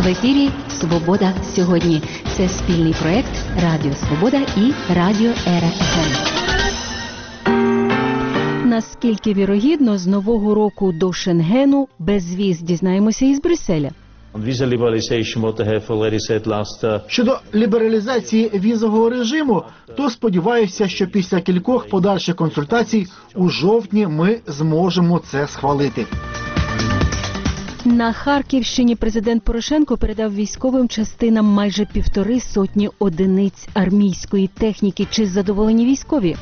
В ефірі «Свобода сьогодні». Це спільний проєкт Радіо Свобода і Радіо РФМ. Наскільки вірогідно з нового року до Шенгену без віз, дізнаємося із Брюсселя. Щодо лібералізації візового режиму, то сподіваюся, що після кількох подальших консультацій у жовтні ми зможемо це схвалити. На Харківщині президент Порошенко передав військовим частинам майже 150 одиниць армійської техніки. Чи задоволені військові?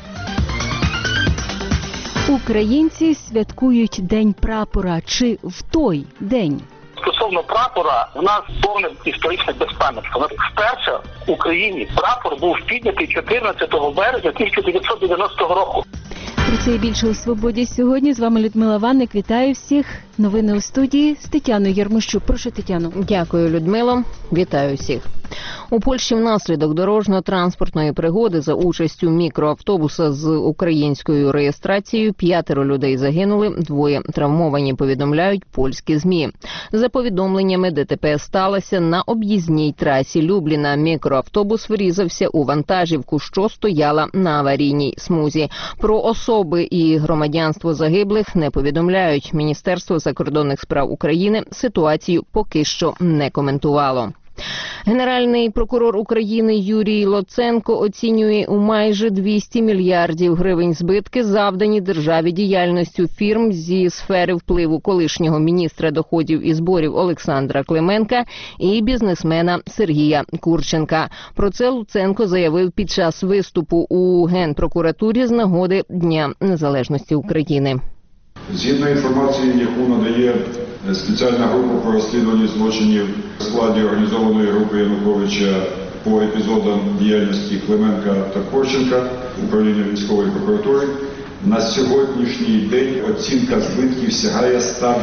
Українці святкують День прапора. Чи в той день? Стосовно прапора, в нас повне історичне безпам'ятство. Вперше в Україні прапор був піднятий 14 березня 1990 року. Про це і більше у «Свободі сьогодні». З вами Людмила Ванник. Вітаю всіх. Новини у студії з Тетяною Ярмощук. Прошу, Тетяно. Дякую, Людмило. Вітаю всіх. У Польщі внаслідок дорожньо-транспортної пригоди за участю мікроавтобуса з українською реєстрацією 5 людей загинули, 2 травмовані, повідомляють польські ЗМІ. За повідомленнями, ДТП сталося на об'їзній трасі Любліна. Мікроавтобус врізався у вантажівку, що стояла на аварійній смузі. Про особи і громадянство загиблих не повідомляють. Міністерство закордонних справ України ситуацію поки що не коментувало. Генеральний прокурор України Юрій Луценко оцінює у майже 200 мільярдів гривень збитки, завдані державі діяльністю фірм зі сфери впливу колишнього міністра доходів і зборів Олександра Клименка і бізнесмена Сергія Курченка. Про це Луценко заявив під час виступу у Генпрокуратурі з нагоди Дня Незалежності України. Згідно інформації, яку надає спеціальна група по розслідуванню злочинів у складі організованої групи Януковича по епізодам діяльності Клименка та Курченка управління військової прокуратури, на сьогоднішній день оцінка збитків сягає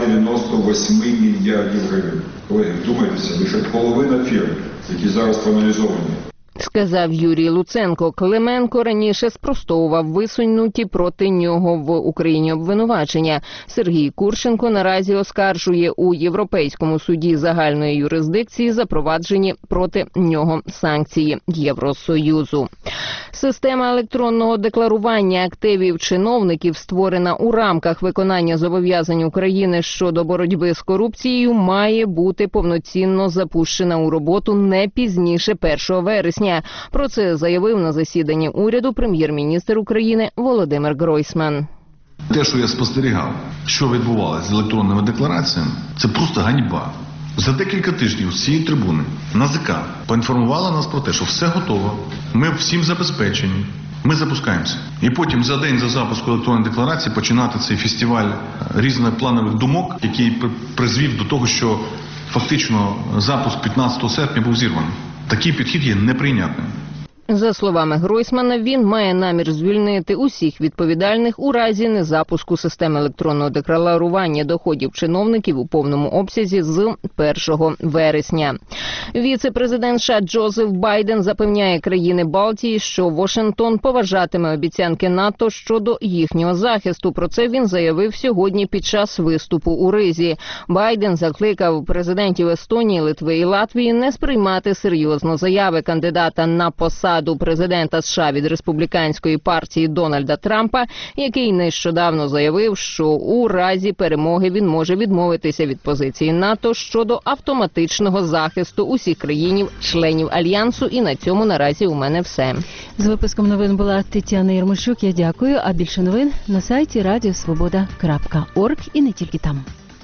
198 мільярдів гривень. Колеги, вдумайтеся, лише половина фірм, які зараз проаналізовані. Сказав Юрій Луценко. Клименко раніше спростовував висунуті проти нього в Україні обвинувачення. Сергій Курченко наразі оскаржує у Європейському суді загальної юрисдикції запроваджені проти нього санкції Євросоюзу. Система електронного декларування активів чиновників, створена у рамках виконання зобов'язань України щодо боротьби з корупцією, має бути повноцінно запущена у роботу не пізніше 1 вересня. Про це заявив на засіданні уряду прем'єр-міністр України Володимир Гройсман. Те, що я спостерігав, що відбувалося з електронними деклараціями, це просто ганьба. За декілька тижнів з цієї трибуни НАЗК поінформувала нас про те, що все готово, ми всім забезпечені, ми запускаємося. І потім за день за запуску електронної декларації починати цей фестиваль різнопланових думок, який призвів до того, що фактично запуск 15 серпня був зірваний. Такий підхід є неприйнятним. За словами Гройсмана, він має намір звільнити усіх відповідальних у разі незапуску системи електронного декларування доходів чиновників у повному обсязі з 1 вересня. Віце-президент США Джозеф Байден запевняє країни Балтії, що Вашингтон поважатиме обіцянки НАТО щодо їхнього захисту. Про це він заявив сьогодні під час виступу у Ризі. Байден закликав президентів Естонії, Литви і Латвії не сприймати серйозно заяви кандидата на посаду президента США від республіканської партії Дональда Трампа, який нещодавно заявив, що у разі перемоги він може відмовитися від позиції НАТО щодо автоматичного захисту усіх країн-членів Альянсу. І на цьому наразі у мене все. З випуском новин була Тетяна Ярмощук. Я дякую. А більше новин на сайті radiosvoboda.org і не тільки там.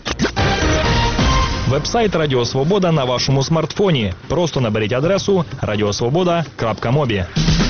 Веб-сайт Радіо Свобода на вашому смартфоні. Просто наберіть адресу radiosvoboda.mobi.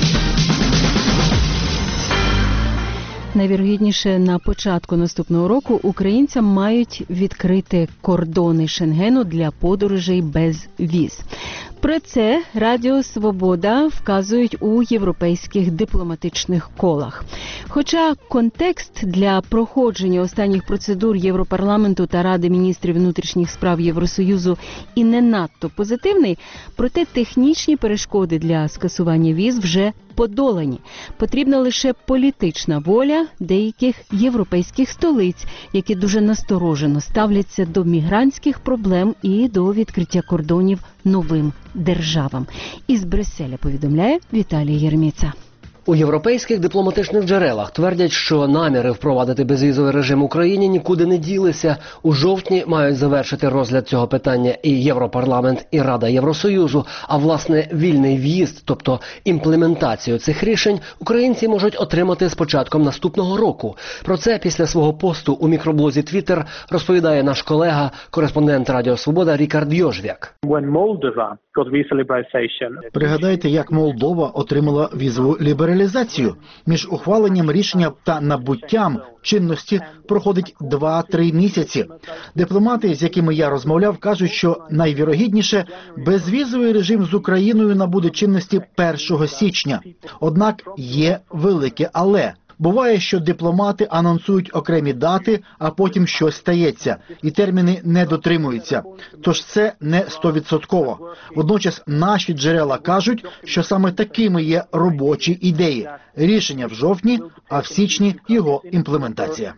Найвірогідніше, на початку наступного року українцям мають відкрити кордони Шенгену для подорожей без віз. Про це Радіо Свобода вказують у європейських дипломатичних колах. Хоча контекст для проходження останніх процедур Європарламенту та Ради міністрів внутрішніх справ Євросоюзу і не надто позитивний, проте технічні перешкоди для скасування віз вже подолані. Потрібна лише політична воля деяких європейських столиць, які дуже насторожено ставляться до мігрантських проблем і до відкриття кордонів новим державам. Із Брюсселя повідомляє Віталій Єреміца. У європейських дипломатичних джерелах твердять, що наміри впровадити безвізовий режим Україні нікуди не ділися. У жовтні мають завершити розгляд цього питання і Європарламент, і Рада Євросоюзу. А власне вільний в'їзд, тобто імплементацію цих рішень, українці можуть отримати з початком наступного року. Про це після свого посту у мікроблозі Twitter розповідає наш колега, кореспондент Радіо Свобода Рікард Йожвяк. Пригадайте, як Молдова отримала візову лібералізацію. Між ухваленням рішення та набуттям чинності проходить 2-3 місяці. Дипломати, з якими я розмовляв, кажуть, що найвірогідніше безвізовий режим з Україною набуде чинності 1 січня. Однак є велике «але». Буває, що дипломати анонсують окремі дати, а потім щось стається, і терміни не дотримуються. Тож це не 100%. Водночас наші джерела кажуть, що саме такими є робочі ідеї. Рішення в жовтні, а в січні його імплементація.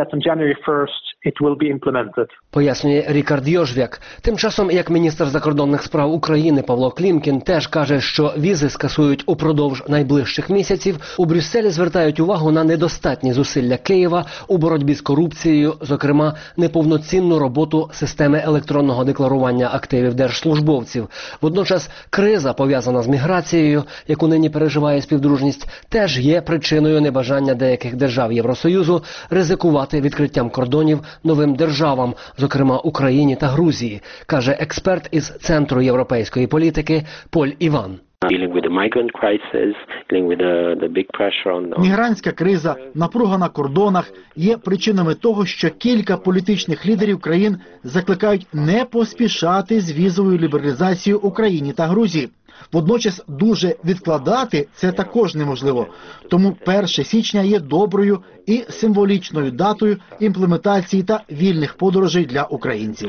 Пояснює Рікард Йожвяк. Тим часом, як міністр закордонних справ України Павло Клімкін теж каже, що візи скасують упродовж найближчих місяців, у Брюсселі звертають увагу на недостатні зусилля Києва у боротьбі з корупцією, зокрема, неповноцінну роботу системи електронного декларування активів держслужбовців. Водночас криза, пов'язана з міграцією, яку нині переживає співдружність, теж є причиною небажання деяких держав Євросоюзу ризикувати відкриттям кордонів новим державам, зокрема Україні та Грузії, каже експерт із Центру європейської політики Поль Іван. Мігрантська криза, напруга на кордонах є причинами того, що кілька політичних лідерів країн закликають не поспішати з візовою лібералізацією Україні та Грузії. Водночас дуже відкладати це також неможливо. Тому 1 січня є доброю і символічною датою імплементації та вільних подорожей для українців.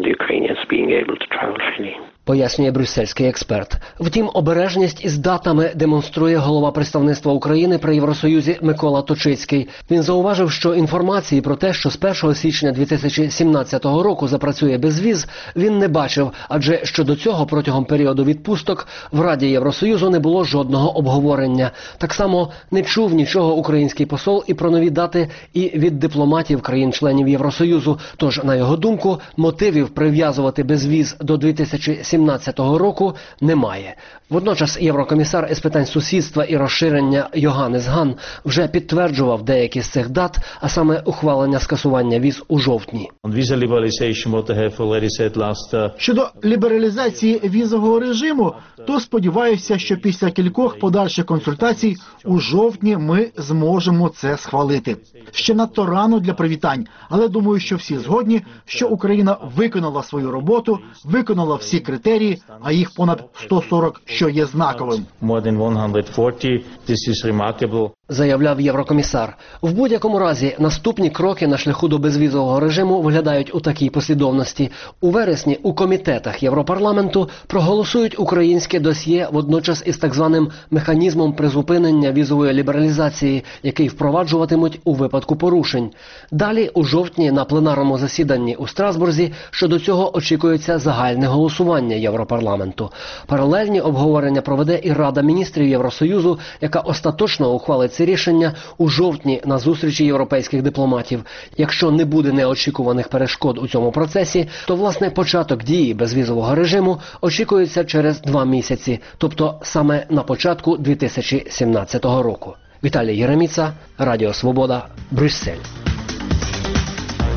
Пояснює брюссельський експерт. Втім, обережність із датами демонструє голова представництва України при Євросоюзі Микола Точицький. Він зауважив, що інформації про те, що з 1 січня 2017 року запрацює безвіз, він не бачив, адже щодо цього протягом періоду відпусток в Раді Євросоюзу не було жодного обговорення. Так само не чув нічого український посол і про нові дати і від дипломатів країн-членів Євросоюзу. Тож, на його думку, мотивів прив'язувати безвіз до 2017 року немає. Водночас єврокомісар із питань сусідства і розширення Йоханнес Хан вже підтверджував деякі з цих дат, а саме ухвалення скасування віз у жовтні. Щодо лібералізації візового режиму, то сподіваюся, що після кількох подальших консультацій у жовтні ми зможемо це схвалити. Ще надто рано для привітань, але думаю, що всі згодні, що Україна виконала свою роботу, виконала всі критерії, а їх понад 140, що є знаковим. Заявляв єврокомісар. В будь-якому разі, наступні кроки на шляху до безвізового режиму виглядають у такій послідовності. У вересні у комітетах Європарламенту проголосують українське досьє водночас із так званим механізмом призупинення візової лібералізації, який впроваджуватимуть у випадку порушень. Далі, у жовтні, на пленарному засіданні у Страсбурзі, щодо цього очікується загальне голосування Європарламенту. Паралельні обговорення проведе і Рада міністрів Євросоюзу, яка остаточно ухвалить це рішення у жовтні на зустрічі європейських дипломатів. Якщо не буде неочікуваних перешкод у цьому процесі, то, власне, початок дії безвізового режиму очікується через 2 місяці, тобто саме на початку 2017 року. Віталій Єреміца, Радіо Свобода, Брюссель.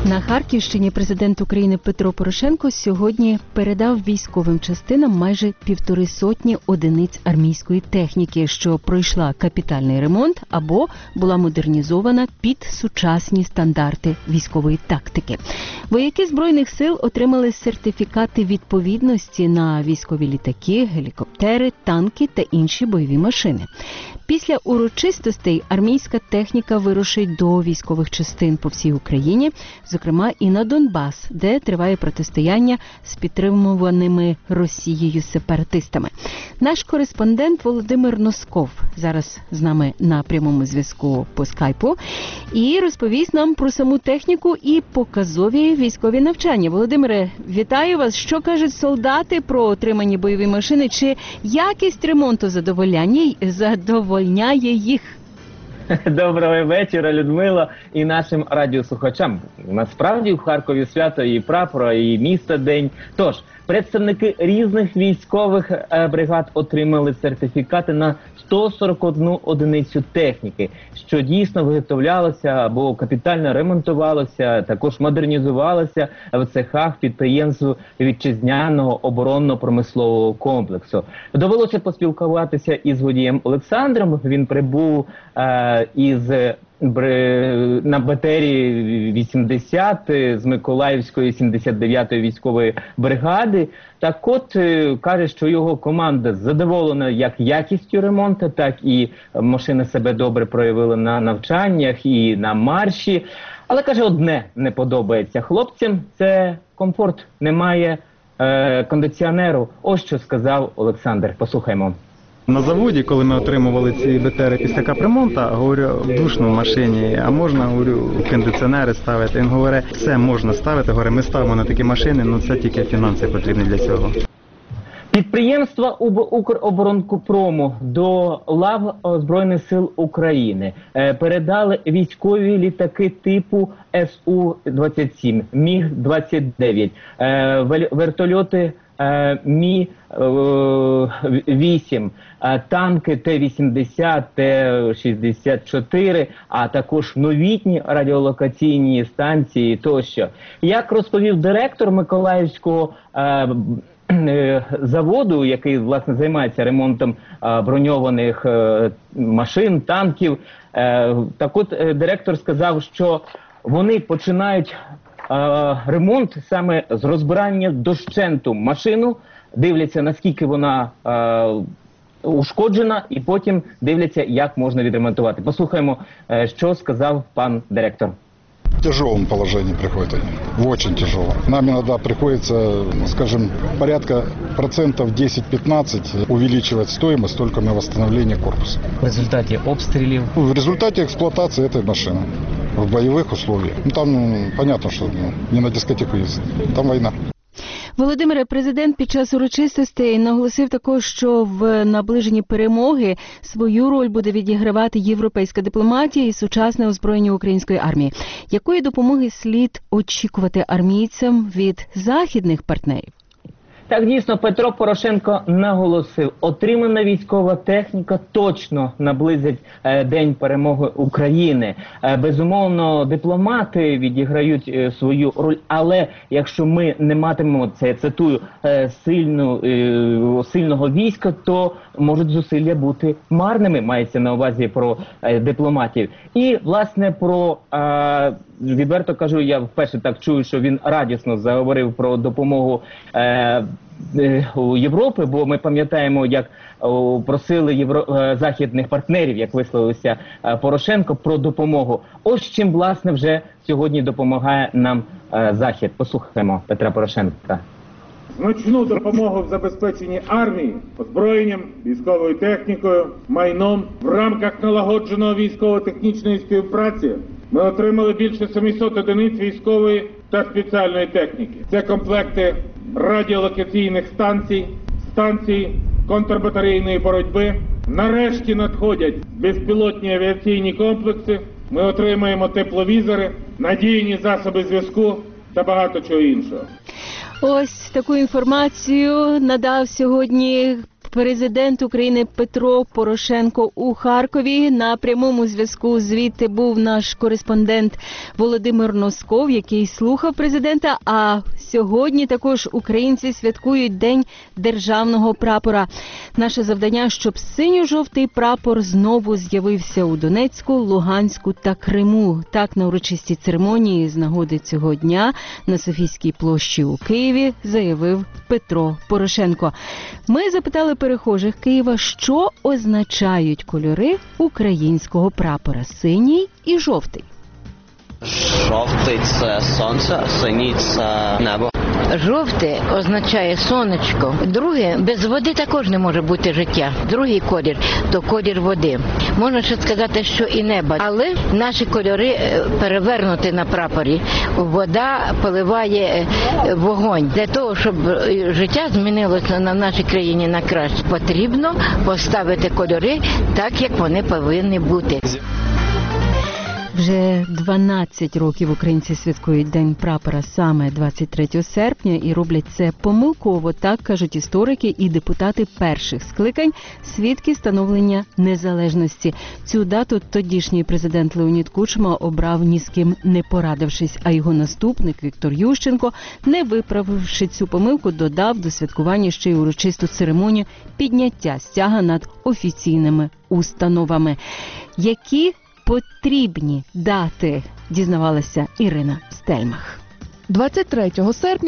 На Харківщині президент України Петро Порошенко сьогодні передав військовим частинам майже 150 одиниць армійської техніки, що пройшла капітальний ремонт або була модернізована під сучасні стандарти військової тактики. Вояки Збройних сил отримали сертифікати відповідності на військові літаки, гелікоптери, танки та інші бойові машини. Після урочистостей армійська техніка вирушить до військових частин по всій Україні, зокрема і на Донбас, де триває протистояння з підтримуваними Росією сепаратистами. Наш кореспондент Володимир Носков зараз з нами на прямому зв'язку по скайпу і розповість нам про саму техніку і показові військові навчання. Володимире, вітаю вас. Що кажуть солдати про отримані бойові машини? Чи якість ремонту задовольняє їх? Доброго вечора, Людмила, і нашим радіослухачам. Насправді в Харкові свято і прапора, і міста день. Тож, представники різних військових бригад отримали сертифікати на 141 одиницю техніки, що дійсно виготовлялося або капітально ремонтувалося, також модернізувалося в цехах підприємств вітчизняного оборонно-промислового комплексу. Довелося поспілкуватися із водієм Олександром. Він прибув на БТРі 80 з Миколаївської 79-ї військової бригади. Так от, каже, що його команда задоволена як якістю ремонту, так і машина себе добре проявила на навчаннях і на марші. Але, каже, одне не подобається хлопцям – це комфорт, немає кондиціонеру. Ось що сказав Олександр. Послухаймо. На заводі, коли ми отримували ці БТРи після капремонту, говорю, в душну машині, а можна, говорю, кондиціонери ставити. Він говорить, все можна ставити, говорить, ми ставимо на такі машини, але це тільки фінанси потрібні для цього. Підприємства Укроборонпрому до лав Збройних сил України передали військові літаки типу Су-27, Міг-29, вертольоти Мі-8, танки Т-80, Т-64, а також новітні радіолокаційні станції тощо. Як розповів директор Миколаївського заводу, який, власне, займається ремонтом броньованих машин, танків, так от директор сказав, що вони починають ремонт саме з розбирання дощенту машину, дивляться, наскільки вона ушкоджена, і потім дивляться, як можна відремонтувати. Послухаємо, що сказав пан директор. В тяжелом положении приходят они, в очень тяжелом. Нам иногда приходится, скажем, порядка процентов 10-15 увеличивать стоимость только на восстановление корпуса. В результате обстрелов? В результате эксплуатации этой машины в боевых условиях. Там понятно, что не на дискотеку ездить, там война. Володимире, президент під час урочистостей наголосив також, що в наближенні перемоги свою роль буде відігравати європейська дипломатія і сучасне озброєння української армії. Якої допомоги слід очікувати армійцям від західних партнерів? Так, дійсно, Петро Порошенко наголосив, отримана військова техніка точно наблизить День перемоги України. Безумовно, дипломати відіграють свою роль, але якщо ми не матимемо, це я цитую, сильного війська, то можуть зусилля бути марними, мається на увазі про дипломатів. І, власне, про... відверто кажу, я вперше так чую, що він радісно заговорив про допомогу у Європи, бо ми пам'ятаємо, як просили західних партнерів, як висловився Порошенко, про допомогу. Ось чим, власне, вже сьогодні допомагає нам Захід. Послухаємо Петра Порошенка. Значну допомогу в забезпеченні армії, озброєнням, військовою технікою, майном в рамках налагодженого військово-технічної співпраці ми отримали більше 700 одиниць військової та спеціальної техніки. Це комплекти радіолокаційних станцій контрбатарейної боротьби. Нарешті надходять безпілотні авіаційні комплекси. Ми отримаємо тепловізори, надійні засоби зв'язку та багато чого іншого. Ось таку інформацію надав сьогодні Президент України Петро Порошенко у Харкові. На прямому зв'язку звідти був наш кореспондент Володимир Носков, який слухав президента. А сьогодні також українці святкують День державного прапора. Наше завдання, щоб синьо-жовтий прапор знову з'явився у Донецьку, Луганську та Криму. Так, на урочистій церемонії з нагоди цього дня на Софійській площі у Києві заявив Петро Порошенко. Ми запитали перехожих Києва, що означають кольори українського прапора – синій і жовтий. Жовтий – це сонце, синій – це небо. Жовте означає сонечко. Друге, без води також не може бути життя. Другий колір – то колір води. Можна ще сказати, що і небо. Але наші кольори перевернуті на прапорі. Вода поливає вогонь. Для того, щоб життя змінилося на нашій країні на краще, потрібно поставити кольори так, як вони повинні бути. Вже 12 років українці святкують День прапора саме 23 серпня і роблять це помилково, так кажуть історики і депутати перших скликань, свідки становлення незалежності. Цю дату тодішній президент Леонід Кучма обрав ні з ким не порадившись, а його наступник Віктор Ющенко, не виправивши цю помилку, додав до святкування ще й урочисту церемонію підняття стяга над офіційними установами. Які потрібні дати, дізнавалася Ірина Стельмах. 23 серпня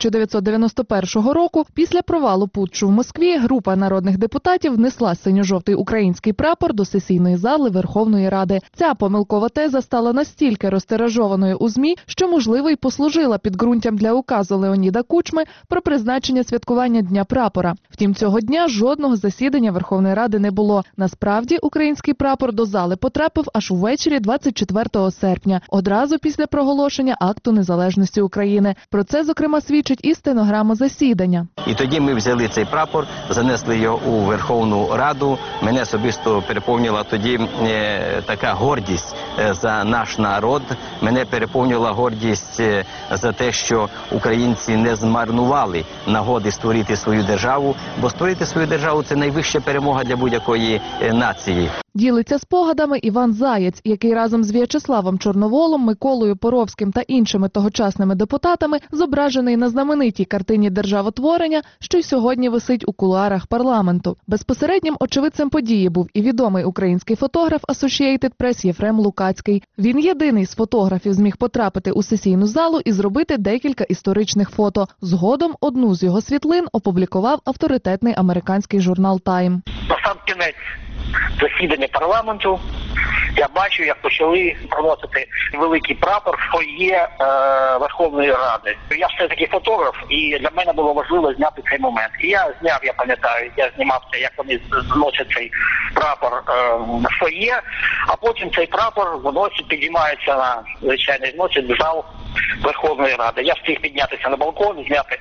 1991 року, після провалу путчу в Москві, група народних депутатів внесла синьо-жовтий український прапор до сесійної зали Верховної Ради. Ця помилкова теза стала настільки розтиражованою у ЗМІ, що, можливо, й послужила підґрунтям для указу Леоніда Кучми про призначення святкування Дня прапора. Втім, цього дня жодного засідання Верховної Ради не було. Насправді, український прапор до зали потрапив аж увечері 24 серпня, одразу після проголошення Акту незалежності України. Про це, зокрема, свідчить і стенограма засідання. І тоді ми взяли цей прапор, занесли його у Верховну Раду. Мене особисто переповнила тоді така гордість за наш народ. Мене переповнювала гордість за те, що українці не змарнували нагоди створити свою державу, бо створити свою державу – це найвища перемога для будь-якої нації. Ділиться спогадами Іван Заєць, який разом з В'ячеславом Чорноволом, Миколою Поровським та іншими тогочасними депутатами зображений на знаменитій картині державотворення, що й сьогодні висить у кулуарах парламенту. Безпосереднім очевидцем події був і відомий український фотограф Associated Press Єфрем Лукацький. Він єдиний з фотографів зміг потрапити у сесійну залу і зробити декілька історичних фото. Згодом одну з його світлин опублікував авторитетний американський журнал Time. Насамкінець засідання парламенту я бачу, як почали проносити великий прапор в фойє Верховної Ради. Я все-таки фотограф, і для мене було важливо зняти цей момент. І я зняв, я пам'ятаю, я знімав це, як вони зносять цей прапор в фойє, а потім цей прапор виносить, підіймається на, звичайно, зносить в зал Верховної Ради. Я встиг піднятися на балкон, зняти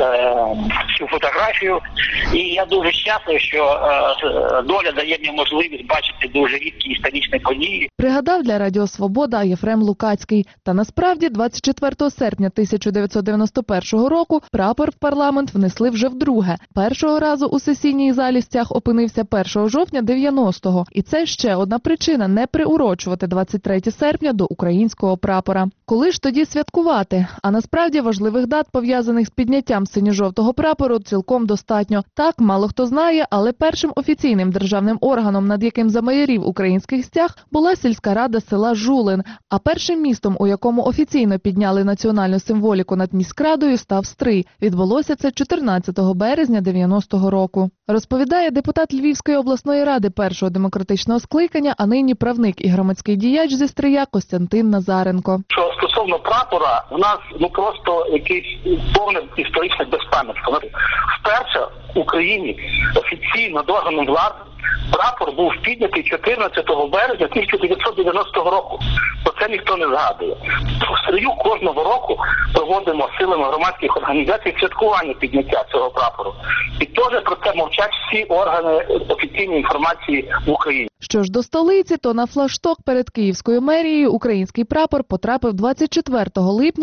цю фотографію. І я дуже щасливий, що доля дає мені можливість бачити дуже рідкі історичні події. Пригадав для Радіо Свобода Єфрем Лукацький. Та насправді 24 серпня 1991 року прапор в парламент внесли вже вдруге. Першого разу у сесійній залі стяг опинився 1 жовтня 90-го. І це ще одна причина не приурочувати 23 серпня до українського прапора. Коли ж тоді святкувати? А насправді важливих дат, пов'язаних з підняттям синьо-жовтого прапору, цілком достатньо. Так, мало хто знає, але першим офіційним державним органом, над яким замайорів український стяг, була сільська рада села Жулин. А першим містом, у якому офіційно підняли національну символіку над міськрадою, став Стрий. Відбулося це 14 березня 90-го року. Розповідає депутат Львівської обласної ради першого демократичного скликання, а нині правник і громадський діяч зі Стрия Костянтин Назаренко. Що стосовно прапора, в нас просто якийсь повне історичне безпам'ятство. Вперше в Україні офіційно до органу влади прапор був піднятий 14 березня 1990 року. Про це ніхто не згадує. В Стрию кожного року проводимо силами громадських організацій святкування підняття цього прапору. І теж про це мовчать всі органи офіційної інформації в Україні. Що ж до столиці, то на флагшток перед Київською мерією український прапор потрапив 24 липня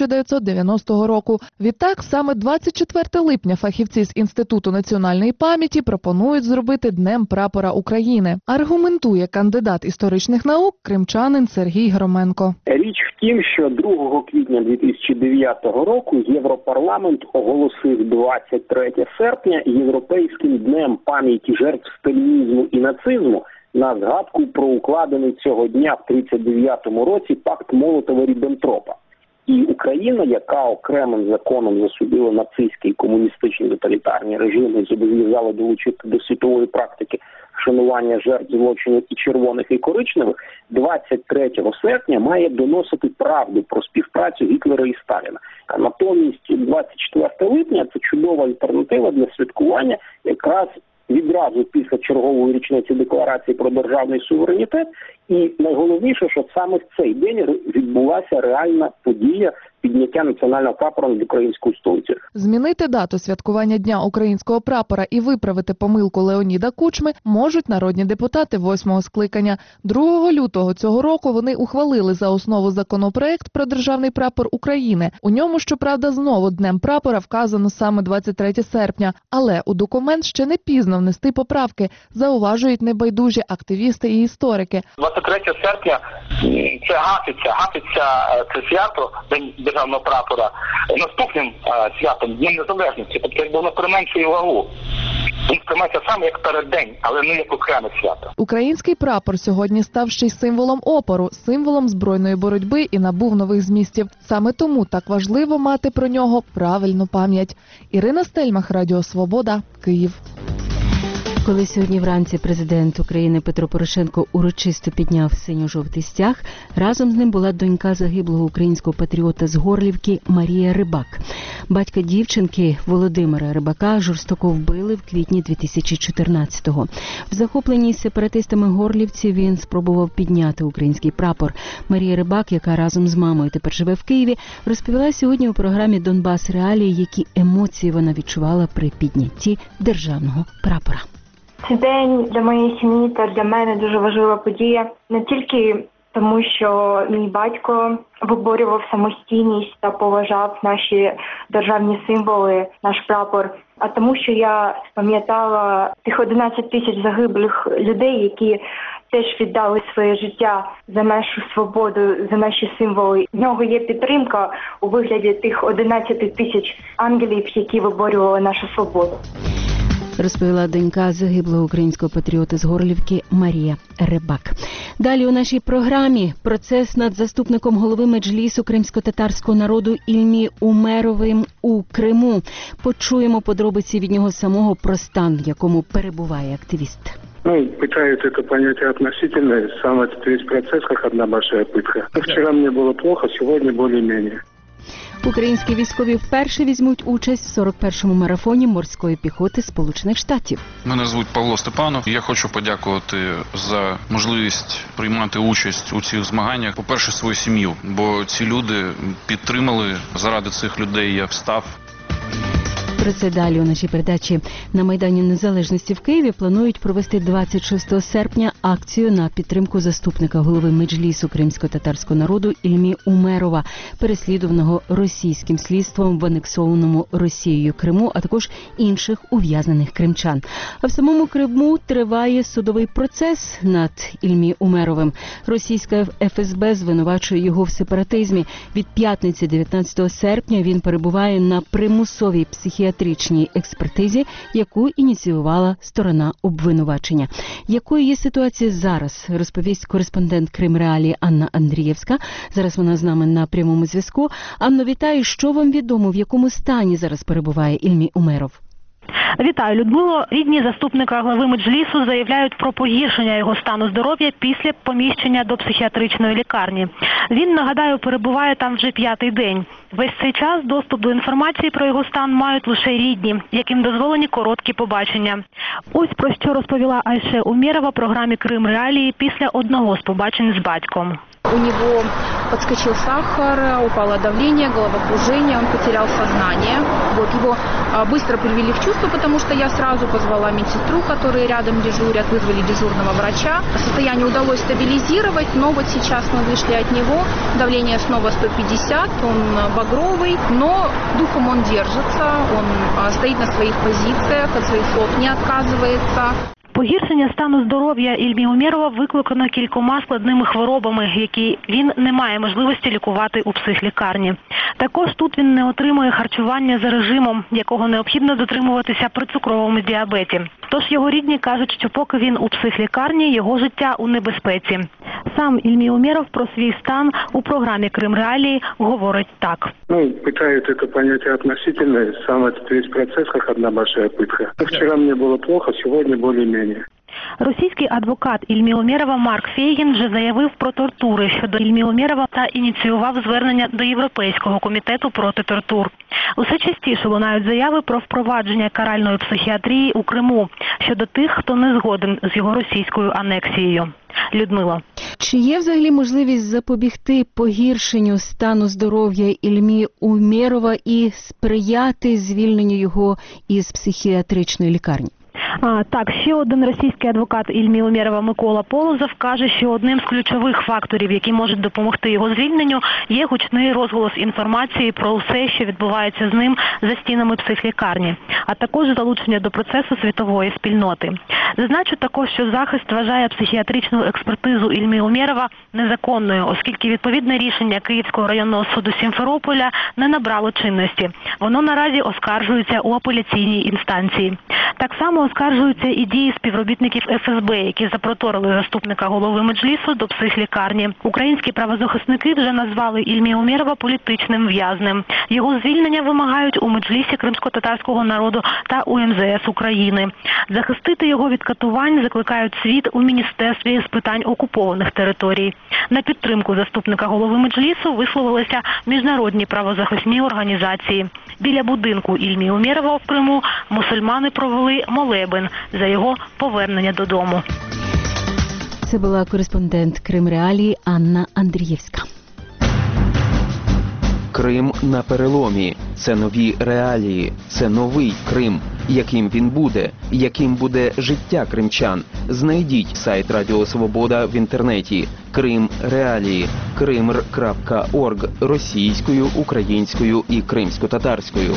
1990 року. Відтак, саме 24 липня фахівці з Інституту національної пам'яті пропонують зробити Днем прапора України. Аргументує кандидат історичних наук кримчанин Сергій Громенко. Річ в тім, що 2 квітня 2009 року Європарламент оголосив 23 серпня Європейським днем пам'яті жертв сталінізму і нацизму на згадку про укладений цього дня в 1939 році пакт Молотова-Ріббентропа. І Україна, яка окремим законом засудила нацистські і комуністичні тоталітарні режими і зобов'язала долучити до світової практики вшанування жертв злочинів і червоних, і коричневих, 23 серпня має доносити правду про співпрацю Гітлера і Сталіна. А натомість 24 липня – це чудова альтернатива для святкування якраз відразу після чергової річниці декларації про державний суверенітет. І найголовніше, що саме в цей день відбулася реальна подія підняття національного прапора над українською столицею. Змінити дату святкування Дня українського прапора і виправити помилку Леоніда Кучми можуть народні депутати 8-го скликання. 2 лютого цього року вони ухвалили за основу законопроект про державний прапор України. У ньому, щоправда, знову Днем прапора вказано саме 23 серпня. Але у документ ще не пізно внести поправки, зауважують небайдужі активісти і історики. 23 серпня це гаситься це свято, День державного прапора, наступним святом, Днем Незалежності. Тобто, якби воно применшує вагу. Він сприймається саме як переддень, але не як окреме свято. Український прапор сьогодні став ще й символом опору, символом збройної боротьби і набув нових змістів. Саме тому так важливо мати про нього правильну пам'ять. Ірина Стельмах, Радіо Свобода, Київ. Коли сьогодні вранці президент України Петро Порошенко урочисто підняв синьо-жовтий стяг, разом з ним була донька загиблого українського патріота з Горлівки Марія Рибак. Батька дівчинки Володимира Рибака жорстоко вбили в квітні 2014-го. В захопленій сепаратистами Горлівці він спробував підняти український прапор. Марія Рибак, яка разом з мамою тепер живе в Києві, розповіла сьогодні у програмі «Донбас Реалії», які емоції вона відчувала при піднятті державного прапора. Цей день для моєї сім'ї та для мене дуже важлива подія. Не тільки тому, що мій батько виборював самостійність та поважав наші державні символи, наш прапор, а тому, що я пам'ятала тих 11 тисяч загиблих людей, які теж віддали своє життя за нашу свободу, за наші символи. В нього є підтримка у вигляді тих 11 тисяч ангелів, які виборювали нашу свободу. Розповіла донька загиблого українського патріота з Горлівки Марія Рибак. Далі у нашій програмі процес над заступником голови Меджлісу кримсько-татарського народу Ільмі Умеровим у Криму. Почуємо подробиці від нього самого про стан, в якому перебуває активіст. Пытают это понятие относительное. Сам этот весь процесс, как одна большая пытка. Вчера мне было плохо, сегодня более-менее. Українські військові вперше візьмуть участь в 41-му марафоні морської піхоти Сполучених Штатів. Мене звуть Павло Степанов. Я хочу подякувати за можливість приймати участь у цих змаганнях. По-перше, свою сім'ю, бо ці люди підтримали. Заради цих людей я встав. Про це далі у нашій передачі. На Майдані Незалежності в Києві планують провести 26 серпня акцію на підтримку заступника голови Меджлісу кримсько-татарського народу Ільмі Умерова, переслідуваного російським слідством в анексованому Росією Криму, а також інших ув'язнених кримчан. А в самому Криму триває судовий процес над Ільмі Умеровим. Російська ФСБ звинувачує його в сепаратизмі. Від п'ятниці 19 серпня він перебуває на примусовій психіатричній експертизі, яку ініціювала сторона обвинувачення. Якою є ситуація зараз, розповість кореспондент Крим Реалії Анна Андрієвська. Зараз вона з нами на прямому зв'язку. Анно, вітаю. Що вам відомо, в якому стані зараз перебуває Ільмі Умеров? Вітаю, Людмило. Рідні заступника глави Меджлісу заявляють про погіршення його стану здоров'я після поміщення до психіатричної лікарні. Він, нагадаю, перебуває там вже 5-й день. Весь цей час доступ до інформації про його стан мають лише рідні, яким дозволені короткі побачення. Ось про що розповіла Айше Умерова програмі «Крим Реалії» після одного з побачень з батьком. У него подскочил сахар, упало давление, головокружение, он потерял сознание. Его быстро привели в чувство, потому что я сразу позвала медсестру, которые рядом дежурят, вызвали дежурного врача. Состояние удалось стабилизировать, но вот сейчас мы вышли от него. Давление снова 150, он багровый, но духом он держится, он стоит на своих позициях, от своих слов не отказывается. Погіршення стану здоров'я Ільмі Умєрова викликано кількома складними хворобами, які він не має можливості лікувати у психлікарні. Також тут він не отримує харчування за режимом, якого необхідно дотримуватися при цукровому діабеті. Тож його рідні кажуть, що поки він у психлікарні, його життя у небезпеці. Сам Ільмі Умєров про свій стан у програмі «Крим Реалії» говорить так. Пытают это понятие относительное. Сам этот весь процесс, как одна большая пытка. Вчера мне было плохо, сегодня более-менее. Російський адвокат Ільмі Умєрова Марк Фейгін вже заявив про тортури щодо Ільмі Умєрова та ініціював звернення до Європейського комітету проти тортур. Усе частіше лунають заяви про впровадження каральної психіатрії у Криму щодо тих, хто не згоден з його російською анексією. Людмила. Чи є взагалі можливість запобігти погіршенню стану здоров'я Ільмі Умєрова і сприяти звільненню його із психіатричної лікарні? Так, ще один російський адвокат Ільмі Умєрова Микола Полозов каже, що одним з ключових факторів, які можуть допомогти його звільненню, є гучний розголос інформації про усе, що відбувається з ним за стінами психлікарні, а також залучення до процесу світової спільноти. Зазначу також, що захист вважає психіатричну експертизу Ільмі Умєрова незаконною, оскільки відповідне рішення Київського районного суду Сімферополя не набрало чинності. Воно наразі оскаржується у апеляційній інстанції. Так само оскаржуються і дії співробітників ФСБ, які запроторили заступника голови Меджлісу до психлікарні. Українські правозахисники вже назвали Ільмі Умєрова політичним в'язнем. Його звільнення вимагають у Меджлісі кримсько-татарського народу та у МЗС України. Захистити його від катувань закликають світ у Міністерстві з питань окупованих територій. На підтримку заступника голови Меджлісу висловилися міжнародні правозахисні організації. Біля будинку Ільмі Умєрова в Криму мусульмани провели молебен за його повернення додому. Це була кореспондент Крим Реалії Анна Андрієвська. Крим на переломі. Це нові реалії. Це новий Крим. Яким він буде? Яким буде життя кримчан? Знайдіть сайт Радіо Свобода в інтернеті. Крим Реалії. krimr.org російською, українською і кримсько-татарською.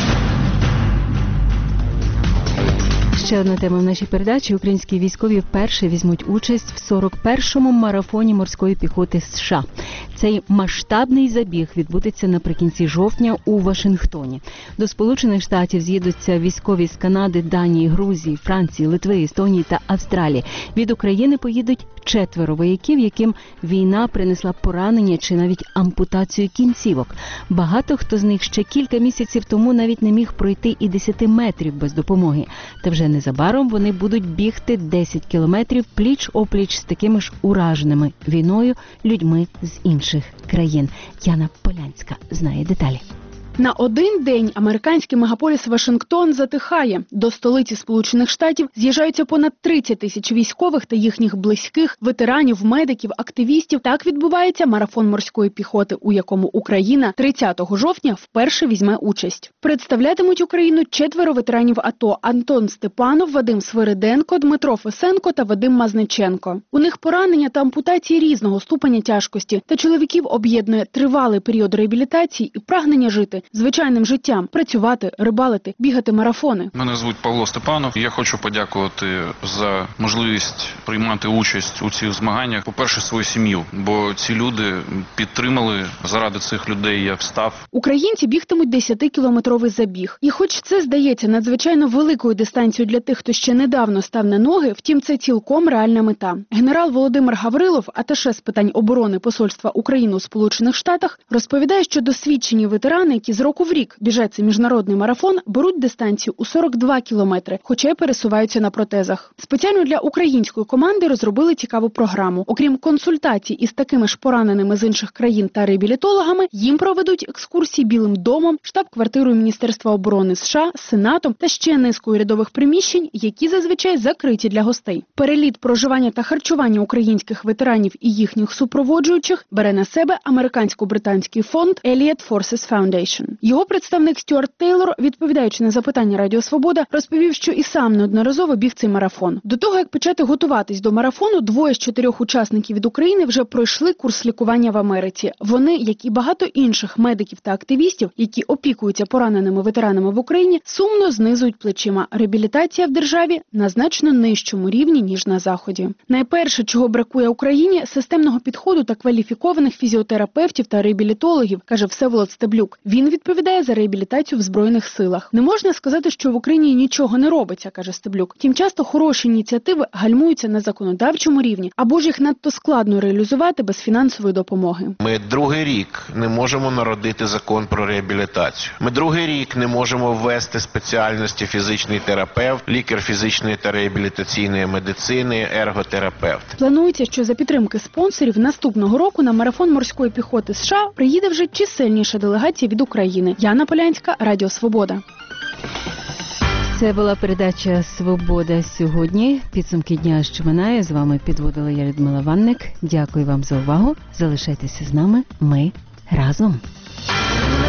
Ще одна тема в нашій передачі. Українські військові вперше візьмуть участь в 41-му марафоні морської піхоти США. Цей масштабний забіг відбудеться наприкінці жовтня у Вашингтоні. До Сполучених Штатів з'їдуться військові з Канади, Данії, Грузії, Франції, Литви, Естонії та Австралії. Від України поїдуть 4 вояків, яким війна принесла поранення чи навіть ампутацію кінцівок. Багато хто з них ще кілька місяців тому навіть не міг пройти і 10 метрів без допомоги. Та вже незабаром вони будуть бігти 10 кілометрів пліч-опліч з такими ж ураженими війною людьми з інших країн. Яна Полянська знає деталі. На один день американський мегаполіс Вашингтон затихає. До столиці Сполучених Штатів з'їжджаються понад 30 тисяч військових та їхніх близьких, ветеранів, медиків, активістів. Так відбувається марафон морської піхоти, у якому Україна 30 жовтня вперше візьме участь. Представлятимуть Україну 4 ветеранів АТО – Антон Степанов, Вадим Свириденко, Дмитро Фесенко та Вадим Мазниченко. У них поранення та ампутації різного ступеня тяжкості. Та чоловіків об'єднує тривалий період реабілітації і прагнення жити звичайним життям, працювати, рибалити, бігати марафони. Мене звуть Павло Степанов. Я хочу подякувати за можливість приймати участь у цих змаганнях. По-перше, свою сім'ю, бо ці люди підтримали. Заради цих людей я встав. Українці бігтимуть 10-кілометровий забіг. І хоч це здається надзвичайно великою дистанцією для тих, хто ще недавно став на ноги, втім це цілком реальна мета. Генерал Володимир Гаврилов, аташе з питань оборони Посольства України у Сполучених Штатах, розповідає, що досвідчені ветерани, які з року в рік біжать цей міжнародний марафон, беруть дистанцію у 42 кілометри, хоча й пересуваються на протезах. Спеціально для української команди розробили цікаву програму. Окрім консультацій із такими ж пораненими з інших країн та реабілітологами, їм проведуть екскурсії Білим домом, штаб-квартирою Міністерства оборони США, Сенатом та ще низкою рядових приміщень, які зазвичай закриті для гостей. Переліт, проживання та харчування українських ветеранів і їхніх супроводжуючих бере на себе американсько-британський фонд Elliott Forces Foundation. Його представник Стюарт Тейлор, відповідаючи на запитання Радіо Свобода, розповів, що і сам неодноразово біг цей марафон. До того, як почати готуватись до марафону, 2 з 4 учасників від України вже пройшли курс лікування в Америці. Вони, як і багато інших медиків та активістів, які опікуються пораненими ветеранами в Україні, сумно знизують плечима. Реабілітація в державі на значно нижчому рівні, ніж на Заході. Найперше, чого бракує Україні – системного підходу та кваліфікованих фізіотерапевтів та реабілітологів, каже Всеволод Стеблюк. Він відповідає за реабілітацію в Збройних силах. Не можна сказати, що в Україні нічого не робиться, каже Стеблюк. Тим часто хороші ініціативи гальмуються на законодавчому рівні, або ж їх надто складно реалізувати без фінансової допомоги. Ми другий рік не можемо народити закон про реабілітацію. Ми другий рік не можемо ввести спеціальності фізичний терапевт, лікар фізичної та реабілітаційної медицини, ерготерапевт. Планується, що за підтримки спонсорів наступного року на марафон морської піхоти США приїде вже чисельніша делегація від України. Яна Полянська, Радіо Свобода. Це була передача «Свобода сьогодні». Підсумки дня, що минає. З вами підводила я, Людмила Ванник. Дякую вам за увагу. Залишайтеся з нами. Ми разом.